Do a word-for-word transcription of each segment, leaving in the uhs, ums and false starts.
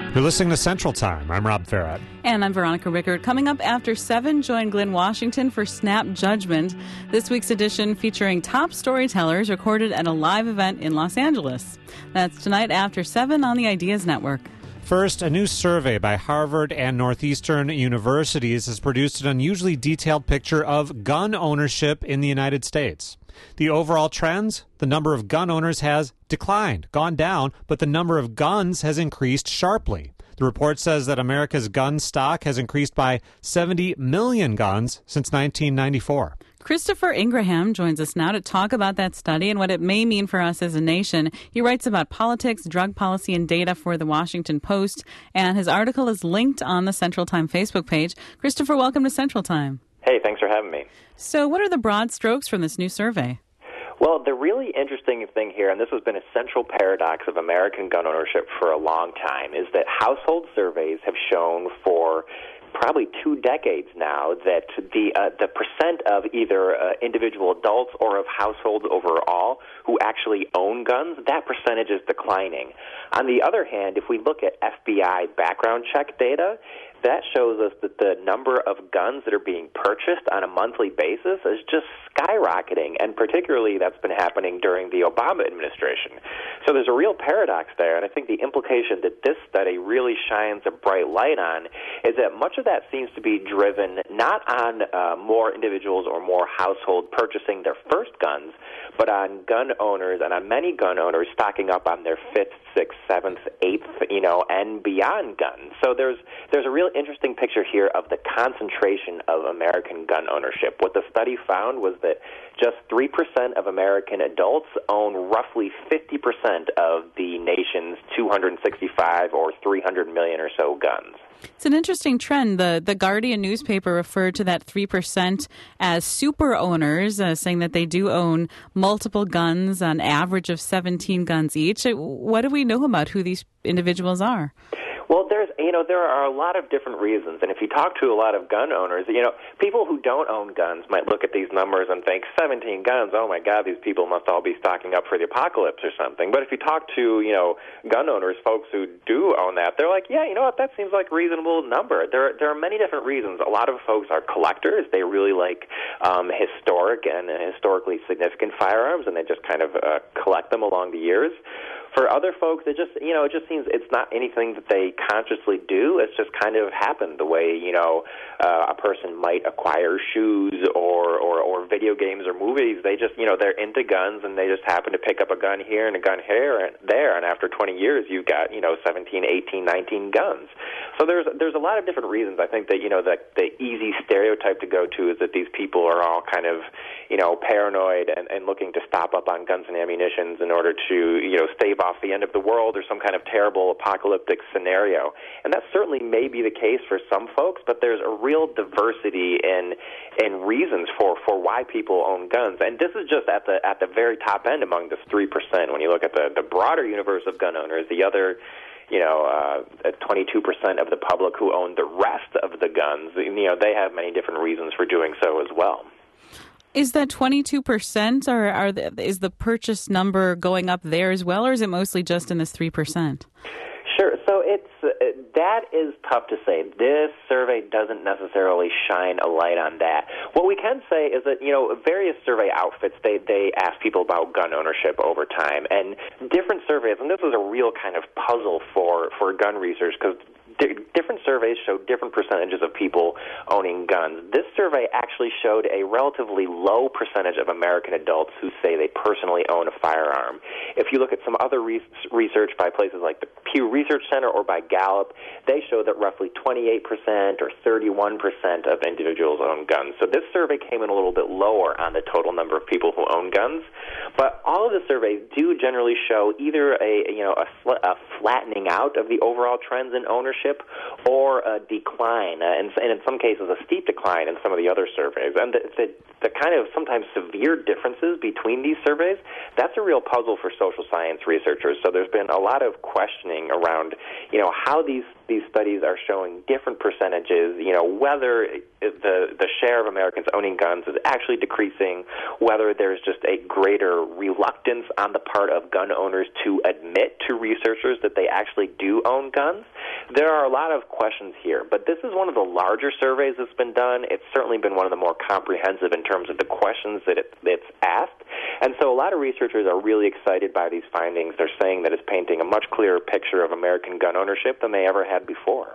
You're listening to Central Time. I'm Rob Farrett. And I'm Veronica Rickard. Coming up after seven, join Glenn Washington for Snap Judgment. This week's edition featuring top storytellers recorded at a live event in Los Angeles. That's tonight after seven on the Ideas Network. First, a new survey by Harvard and Northeastern universities has produced an unusually detailed picture of gun ownership in the United States. The overall trends, the number of gun owners has declined, gone down, but the number of guns has increased sharply. The report says that America's gun stock has increased by seventy million guns since nineteen ninety-four. Christopher Ingraham joins us now to talk about that study and what it may mean for us as a nation. He writes about politics, drug policy, and data for the Washington Post, and his article is linked on the Central Time Facebook page. Christopher, welcome to Central Time. Hey, thanks for having me. So what are the broad strokes from this new survey? Well, the really interesting thing here, and this has been a central paradox of American gun ownership for a long time, is that household surveys have shown for probably two decades now that the uh, the percent of either uh, individual adults or of households overall who actually own guns, that percentage is declining. On the other hand, if we look at F B I background check data, that shows us that the number of guns that are being purchased on a monthly basis is just skyrocketing, and particularly that's been happening during the Obama administration. So there's a real paradox there, and I think the implication that this study really shines a bright light on is that much of that seems to be driven not on uh, more individuals or more households purchasing their first guns, but on gun owners and on many gun owners stocking up on their fifth, sixth, seventh, eighth, you know, and beyond guns. So there's there's a real interesting picture here of the concentration of American gun ownership. What the study found was that just three percent of American adults own roughly fifty percent of the nation's two hundred sixty-five or three hundred million or so guns. It's an interesting trend. The The Guardian newspaper referred to that three percent as super owners, uh, saying that they do own multiple guns, an average of seventeen guns each. What do we know about who these individuals are? Well, there's, you know, there are a lot of different reasons, and if you talk to a lot of gun owners, you know, people who don't own guns might look at these numbers and think, seventeen guns, oh my God, these people must all be stocking up for the apocalypse or something. But if you talk to, you know, gun owners, folks who do own that, they're like, yeah, you know what, that seems like a reasonable number. There, there are many different reasons. A lot of folks are collectors. They really like um, historic and historically significant firearms, and they just kind of uh, collect them along the years. For other folks, it just, you know, it just seems it's not anything that they consciously do. It's just kind of happened the way, you know, uh, a person might acquire shoes or, or, or video games or movies. They just, you know, they're into guns, and they just happen to pick up a gun here and a gun here and there, and after twenty years, you've got, you know, seventeen, eighteen, nineteen guns. So there's there's a lot of different reasons. I think that, you know, the, the easy stereotype to go to is that these people are all kind of, you know, paranoid and, and looking to stop up on guns and ammunitions in order to, you know, stave off the end of the world or some kind of terrible apocalyptic scenario. And that certainly may be the case for some folks, but there's a real diversity in in reasons for, for why people own guns. And this is just at the at the very top end among this three percent. When you look at the, the broader universe of gun owners, the other you know, uh, twenty-two percent of the public who own the rest of the guns, you know, they have many different reasons for doing so as well. Is that twenty-two percent, or are the, is the purchase number going up there as well, or is it mostly just in this three percent? Sure. So it's uh, that is tough to say. This survey doesn't necessarily shine a light on that. What we can say is that, you know, various survey outfits, they, they ask people about gun ownership over time, and different surveys, and this is a real kind of puzzle for, for gun research, because different surveys show different percentages of people owning guns. This survey actually showed a relatively low percentage of American adults who say they personally own a firearm. If you look at some other re- research by places like the Pew Research Center or by Gallup, they show that roughly twenty-eight percent or thirty-one percent of individuals own guns. So this survey came in a little bit lower on the total number of people who own guns. But all of the surveys do generally show either a, you know, a, sl- a flattening out of the overall trends in ownership or a decline, uh, and, and in some cases a steep decline in some of the other surveys. And the, the, the kind of sometimes severe differences between these surveys, that's a real puzzle for social science researchers. So there's been a lot of questioning around, you know, how these, these studies are showing different percentages, you know, whether the the share of Americans owning guns is actually decreasing, whether there's just a greater reluctance on the part of gun owners to admit to researchers that they actually do own guns. There are a lot of questions here, but this is one of the larger surveys that's been done. It's certainly been one of the more comprehensive in terms of the questions that it, it's asked. And so a lot of researchers are really excited by these findings. They're saying that it's painting a much clearer picture of American gun ownership than they ever had before.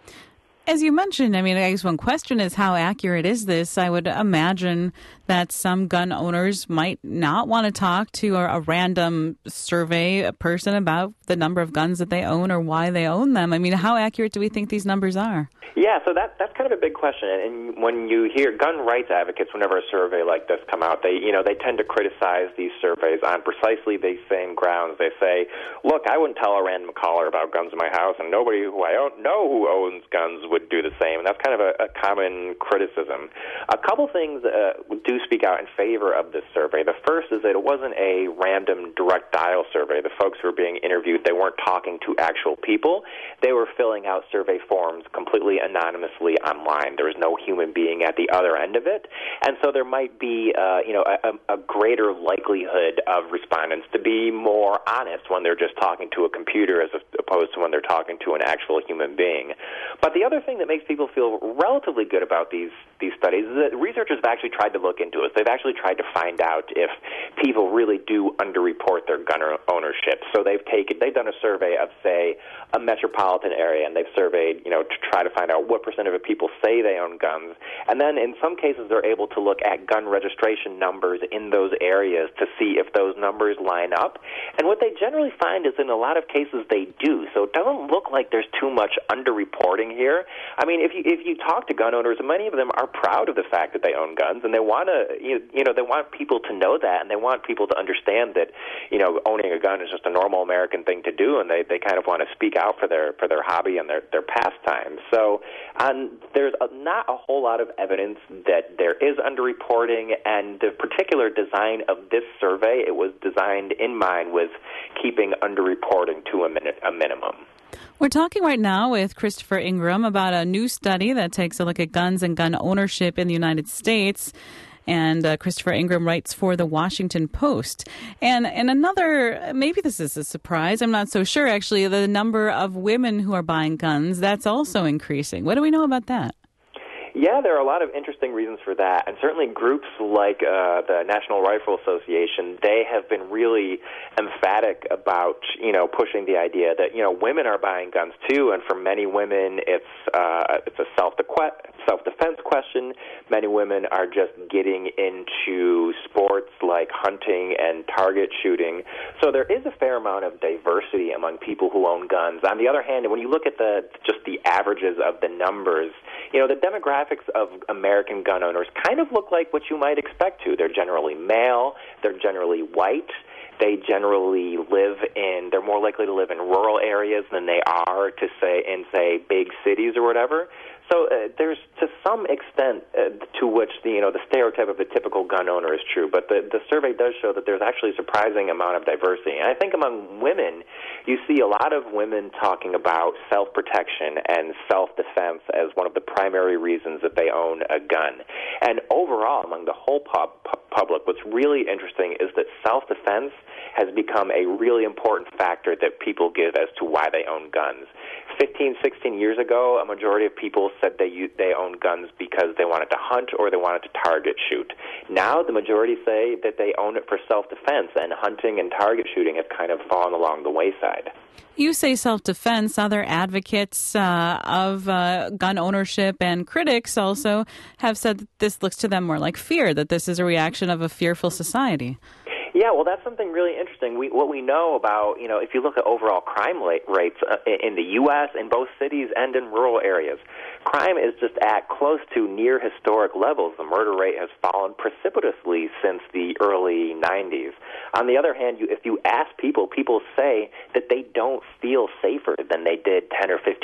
As you mentioned, I mean, I guess one question is how accurate is this? I would imagine that some gun owners might not want to talk to a, a random survey person about the number of guns that they own or why they own them. I mean, how accurate do we think these numbers are? Yeah, so that that's kind of a big question. And when you hear gun rights advocates, whenever a survey like this come out, they you know they tend to criticize these surveys on precisely these same grounds. They say, "Look, I wouldn't tell a random caller about guns in my house, and nobody who I don't know who owns guns would do the same." And that's kind of a, a common criticism. A couple things uh, do speak out in favor of this survey. The first is that it wasn't a random direct dial survey. The folks who were being interviewed, they weren't talking to actual people. They were filling out survey forms completely anonymously online. There was no human being at the other end of it. And so there might be uh, you know, a, a greater likelihood of respondents to be more honest when they're just talking to a computer as opposed to when they're talking to an actual human being. But the other thing that makes people feel relatively good about these, these studies is that researchers have actually tried to look into it. They've actually tried to find out if people really do underreport their gun ownership. So they've taken, they've done a survey of, say, a metropolitan area, and they've surveyed, you know, to try to find out what percent of the people say they own guns. And then in some cases, they're able to look at gun registration numbers in those areas to see if those numbers line up. And what they generally find is in a lot of cases they do. So it doesn't look like there's too much underreporting here. I mean, if you if you talk to gun owners, many of them are proud of the fact that they own guns, and they want to, you, you know, they want people to know that, and they want people to understand that, you know, owning a gun is just a normal American thing to do, and they, they kind of want to speak out for their for their hobby and their, their pastime. So um, there's a, not a whole lot of evidence that there is underreporting, and the particular design of this survey, it was designed in mind with keeping underreporting to a, min- a minimum. We're talking right now with Christopher Ingram about a new study that takes a look at guns and gun ownership in the United States. And uh, Christopher Ingram writes for the Washington Post. And and another, maybe this is a surprise, I'm not so sure actually, the number of women who are buying guns, that's also increasing. What do we know about that? Yeah, there are a lot of interesting reasons for that, and certainly groups like uh, the National Rifle Association, they have been really emphatic about, you know, pushing the idea that, you know, women are buying guns too, and for many women it's uh, it's a self self-defense question. Many women are just getting into sports like hunting and target shooting, so there is a fair amount of diversity among people who own guns. On the other hand, when you look at the just the averages of the numbers, you know, the demographics of American gun owners kind of look like what you might expect to. They're generally male, they're generally white, they generally live in, they're more likely to live in rural areas than they are to say in, say, big cities or whatever. So uh, there's, to some extent, uh, to which the, you know, the stereotype of the typical gun owner is true, but the, the survey does show that there's actually a surprising amount of diversity. And I think among women, you see a lot of women talking about self-protection and self-defense as one of the primary reasons that they own a gun. And overall, among the whole pub, public, what's really interesting is that self-defense has become a really important factor that people give as to why they own guns. fifteen, sixteen years ago, a majority of people said they they owned guns because they wanted to hunt or they wanted to target shoot. Now the majority say that they own it for self-defense, and hunting and target shooting have kind of fallen along the wayside. You say self-defense. Other advocates uh, of uh, gun ownership and critics also have said that this looks to them more like fear, that this is a reaction of a fearful society. Yeah, well, that's something really interesting. We, what we know about, you know, if you look at overall crime rates uh, in the U S, in both cities and in rural areas, crime is just at close to near historic levels. The murder rate has fallen precipitously since the early nineties. On the other hand, you, if you ask people, people say that they don't feel safer than they did ten or fifteen years ago.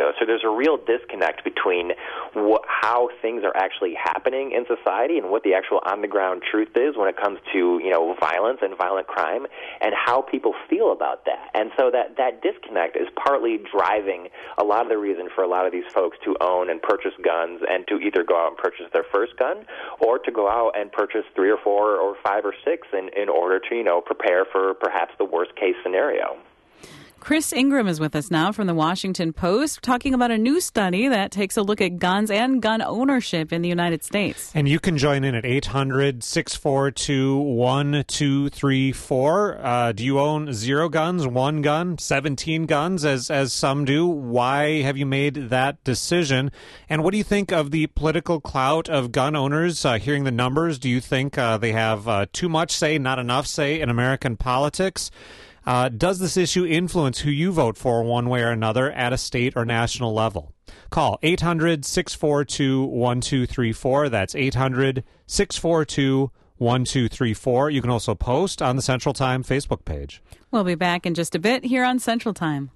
ago. So there's a real disconnect between what, how things are actually happening in society and what the actual on-the-ground truth is when it comes to, you know, violence and violent crime and how people feel about that. And so that, that disconnect is partly driving a lot of the reason for a lot of these folks to own and purchase guns and to either go out and purchase their first gun or to go out and purchase three or four or five or six in, in order to, you know, prepare for perhaps the worst case scenario. Chris Ingram is with us now from the Washington Post, talking about a new study that takes a look at guns and gun ownership in the United States. And you can join in at eight hundred, six four two, one two three four. Uh, do you own zero guns, one gun, seventeen guns, as, as some do? Why have you made that decision? And what do you think of the political clout of gun owners? Uh, hearing the numbers, do you think uh, they have uh, too much say, not enough say in American politics? Uh, does this issue influence who you vote for one way or another at a state or national level? Call eight hundred, six four two, one two three four. That's eight hundred, six four two, one two three four. You can also post on the Central Time Facebook page. We'll be back in just a bit here on Central Time.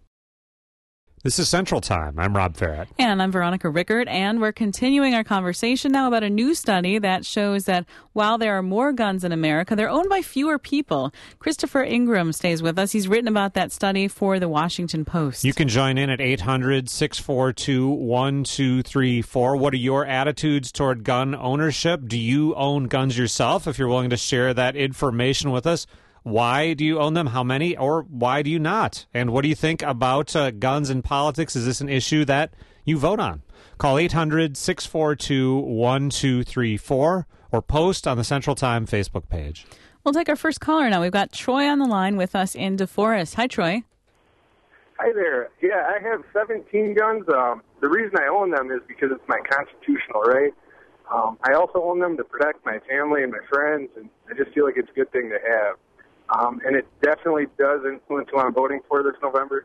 This is Central Time. I'm Rob Farrett. And I'm Veronica Rickert, and we're continuing our conversation now about a new study that shows that while there are more guns in America, they're owned by fewer people. Christopher Ingram stays with us. He's written about that study for the Washington Post. You can join in at eight hundred, six four two, one two three four. What are your attitudes toward gun ownership? Do you own guns yourself? If you're willing to share that information with us, why do you own them? How many? Or why do you not? And what do you think about uh, guns in politics? Is this an issue that you vote on? Call eight hundred, six four two, one two three four or post on the Central Time Facebook page. We'll take our first caller now. We've got Troy on the line with us in DeForest. Hi, Troy. Hi there. Yeah, I have seventeen guns. Um, the reason I own them is because it's my constitutional right. Um, I also own them to protect my family and my friends, and I just feel like it's a good thing to have. Um, and it definitely does influence who I'm voting for this November.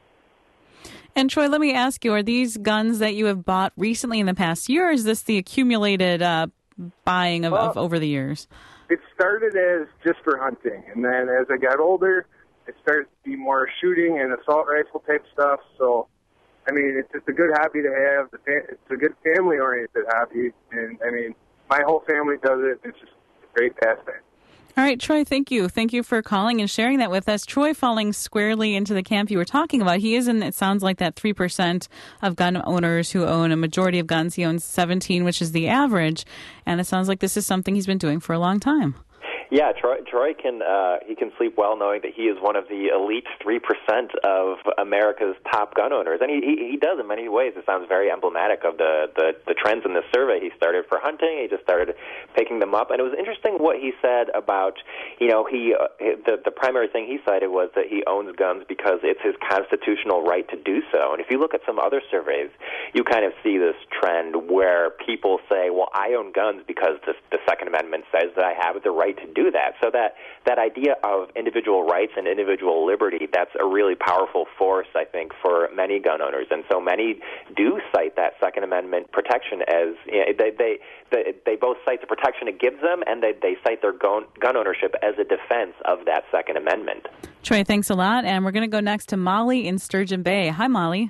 And Troy, let me ask you, are these guns that you have bought recently in the past year, or is this the accumulated uh, buying of, well, of over the years? It started as just for hunting, and then as I got older, it started to be more shooting and assault rifle type stuff. So, I mean, it's just a good hobby to have. It's a good family-oriented hobby, and, I mean, my whole family does it. It's just a great pastime. All right, Troy, thank you. Thank you for calling and sharing that with us. Troy falling squarely into the camp you were talking about. He is in, it sounds like, that three percent of gun owners who own a majority of guns. He owns seventeen, which is the average. And it sounds like this is something he's been doing for a long time. Yeah, Troy, Troy can uh, he can sleep well knowing that he is one of the elite three percent of America's top gun owners, and he, he he does in many ways. It sounds very emblematic of the, the the trends in this survey. He started for hunting, he just started picking them up, and it was interesting what he said about, you know, he uh, the the primary thing he cited was that he owns guns because it's his constitutional right to do so. And if you look at some other surveys, you kind of see this trend where people say, well, I own guns because the, the Second Amendment says that I have the right to do that. So that, that idea of individual rights and individual liberty, that's a really powerful force, I think, for many gun owners. And so many do cite that Second Amendment protection as, you know, they, they, they, they both cite the protection it gives them, and they, they cite their gun, gun ownership as a defense of that Second Amendment. Troy, thanks a lot. And we're going to go next to Molly in Sturgeon Bay. Hi, Molly.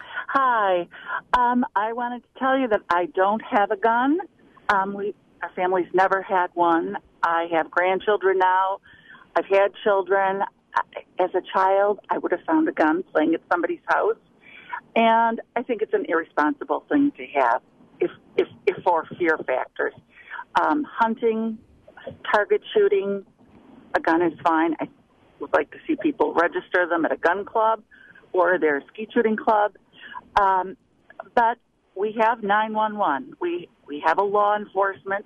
Hi. Um, I wanted to tell you that I don't have a gun. Um, we, our family's never had one. I have grandchildren now. I've had children. As a child, I would have found a gun playing at somebody's house. And I think it's an irresponsible thing to have if, if, if for fear factors. Um, hunting, target shooting, a gun is fine. I would like to see people register them at a gun club or their skeet shooting club. Um, but we have nine one one. We, we have a law enforcement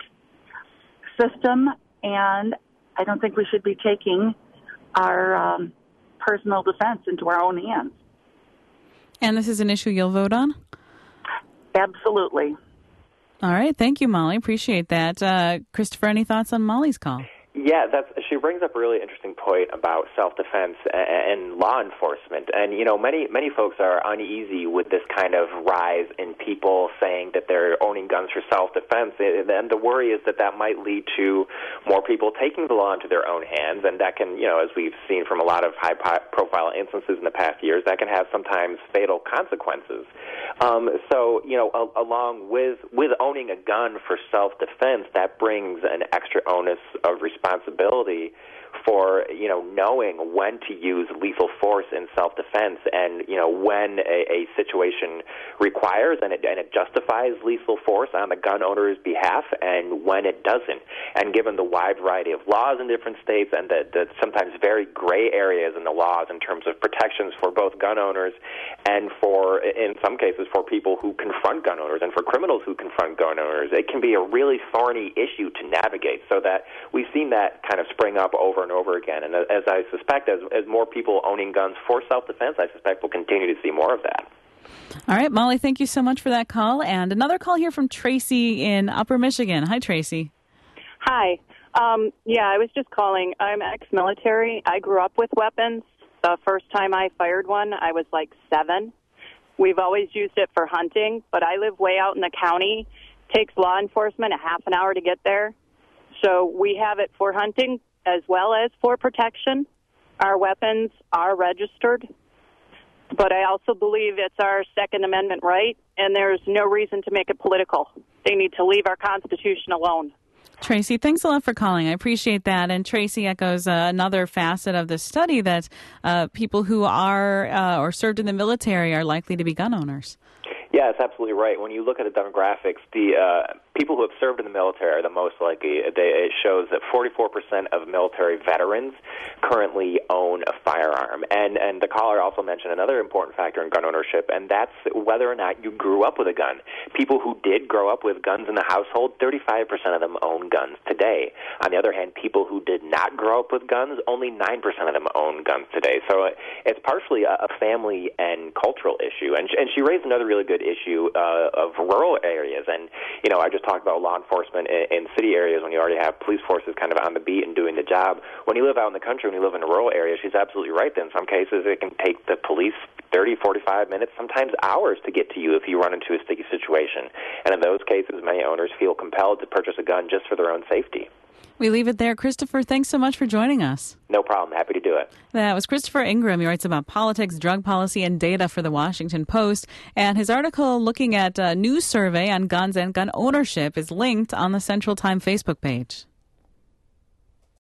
system, and I don't think we should be taking our um, personal defense into our own hands. And this is an issue you'll vote on? Absolutely. All right. Thank you, Molly. Appreciate that. Uh, Christopher, any thoughts on Molly's call? Yeah, that's, she brings up a really interesting point about self-defense and law enforcement. And, you know, many many folks are uneasy with this kind of rise in people saying that they're owning guns for self-defense. And the worry is that that might lead to more people taking the law into their own hands. And that can, you know, as we've seen from a lot of high-profile instances in the past years, that can have sometimes fatal consequences. Um, so, you know, a, along with, with owning a gun for self-defense, that brings an extra onus of responsibility responsibility for, you know, knowing when to use lethal force in self-defense and, you know, when a, a situation requires and it, and it justifies lethal force on the gun owner's behalf and when it doesn't. And given the wide variety of laws in different states and the, the sometimes very gray areas in the laws in terms of protections for both gun owners and for, in some cases, for people who confront gun owners and for criminals who confront gun owners, it can be a really thorny issue to navigate, so that we've seen that kind of spring up over and over again. And as I suspect, as, as more people owning guns for self-defense, I suspect we'll continue to see more of that. All right, Molly, thank you so much for that call. And another call here from Tracy in Upper Michigan. Hi, Tracy. Hi. Um, yeah, I was just calling. I'm ex-military. I grew up with weapons. The first time I fired one, I was like seven. We've always used it for hunting, but I live way out in the county. It takes law enforcement a half an hour to get there. So we have it for hunting as well as for protection. Our weapons are registered. But I also believe it's our Second Amendment right, and there's no reason to make it political. They need to leave our Constitution alone. Tracy, thanks a lot for calling. I appreciate that. And Tracy echoes uh, another facet of the study that uh, people who are uh, or served in the military are likely to be gun owners. Yeah, that's absolutely right. When you look at the demographics, the uh, people who have served in the military are the most likely. They, it shows that forty-four percent of military veterans currently own a firearm. And and the caller also mentioned another important factor in gun ownership, and that's whether or not you grew up with a gun. People who did grow up with guns in the household, thirty-five percent of them own guns today. On the other hand, people who did not grow up with guns, only nine percent of them own guns today. So it's partially a, a family and cultural issue. And, and she raised another really good issue uh, of rural areas. And, you know, I just talked about law enforcement in, in city areas when you already have police forces kind of on the beat and doing the job. When you live out in the country, when you live in a rural area, she's absolutely right that in some cases it can take the police thirty, forty-five minutes, sometimes hours to get to you if you run into a sticky situation. And in those cases, many owners feel compelled to purchase a gun just for their own safety. We leave it there. Christopher, thanks so much for joining us. No problem. Happy to do it. That was Christopher Ingram. He writes about politics, drug policy, and data for the Washington Post. And his article looking at a new survey on guns and gun ownership is linked on the Central Time Facebook page.